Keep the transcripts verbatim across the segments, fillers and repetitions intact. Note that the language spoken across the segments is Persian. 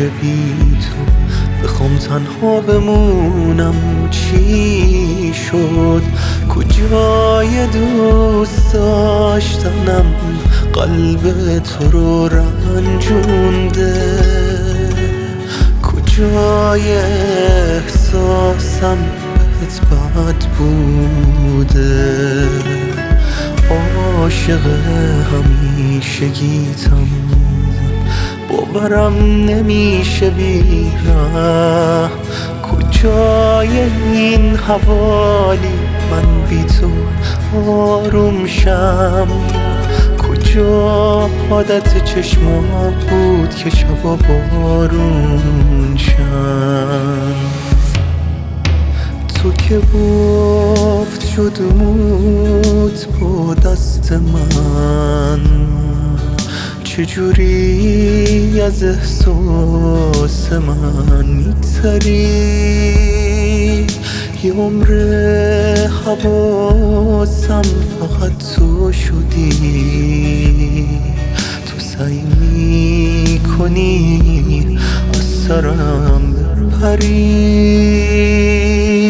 بی تو بخوام تنها بمونم چی شد؟ کجای دوست داشتنم قلب تو رو رنجونده؟ کجای احساسم بهت بد بوده؟ عاشق همیشگیتم باورم نمیشه بی ره. کجای این حوالی من بی تو آروم شم؟ کجا عادت چشما بود که شبا بارون شم؟ تو که بافت شد موت با دست من، چجوری از احساس من میگذری؟ یه عمر حواسم فقط تو شدی. تو سعی میکنی از سرم بپری.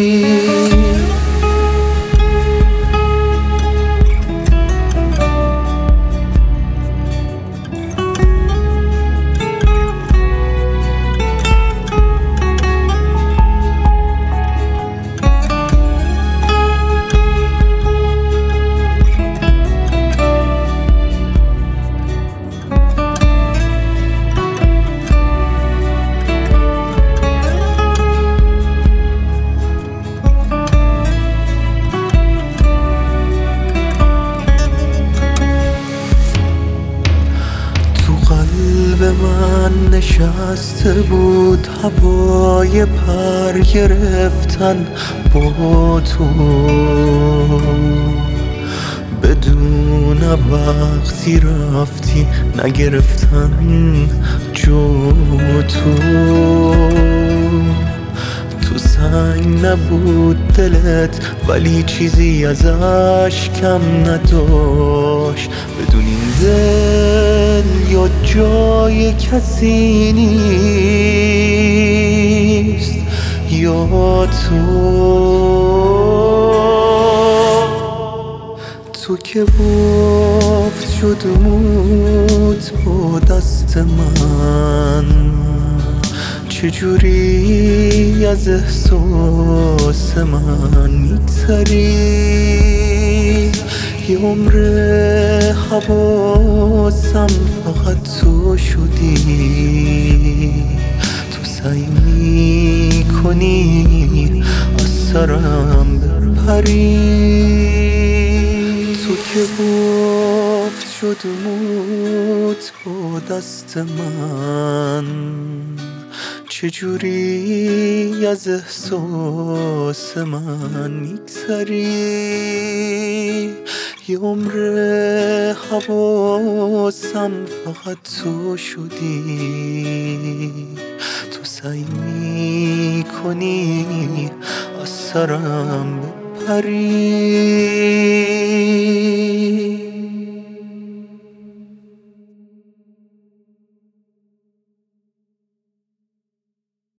قلب من نشسته بود هوای پر گرفتن با تو، بدون وقتی رفتی نگرفتن جو تو. تو سنگ نبود دلت ولی چیزی ازش کم نداشت. بدون این دل یا جای کسی نیست یا تو. تو که بافت شد موت با دست من، چجوری از احساس من میگذری؟ یه عمر حواسم فقط تو شدی. تو سعی میکنی از سرم بپری. تو که بافت شد موت با دست من، چجوری از احساس من میگذری؟ یه عمر حواسم فقط تو شدی. تو سعی میکنی از سرم بپری.